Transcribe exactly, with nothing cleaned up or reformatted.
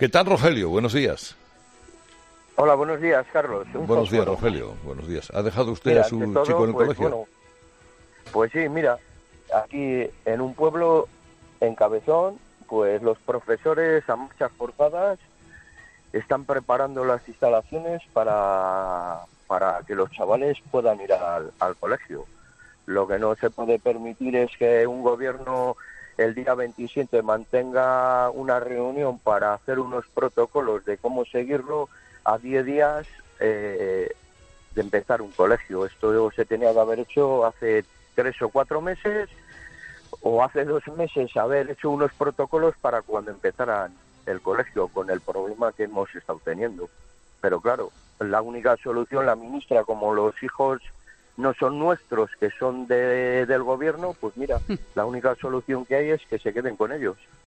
¿Qué tal, Rogelio? Buenos días. Hola, buenos días, Carlos. Un buenos días, fósforo. Rogelio. Buenos días. ¿Ha dejado usted Mira, a su ante todo, chico en el pues, colegio? Bueno, pues sí, mira, aquí en un pueblo, en Cabezón, pues los profesores a marchas forzadas están preparando las instalaciones para, para que los chavales puedan ir al, al colegio. Lo que no se puede permitir es que un gobierno el día veintisiete mantenga una reunión para hacer unos protocolos de cómo seguirlo a diez días eh, de empezar un colegio. Esto se tenía que haber hecho hace tres o cuatro meses o hace dos meses, haber hecho unos protocolos para cuando empezaran el colegio, con el problema que hemos estado teniendo. Pero claro, la única solución, la ministra, como los hijos no son nuestros, que son de, del gobierno, pues mira, la única solución que hay es que se queden con ellos.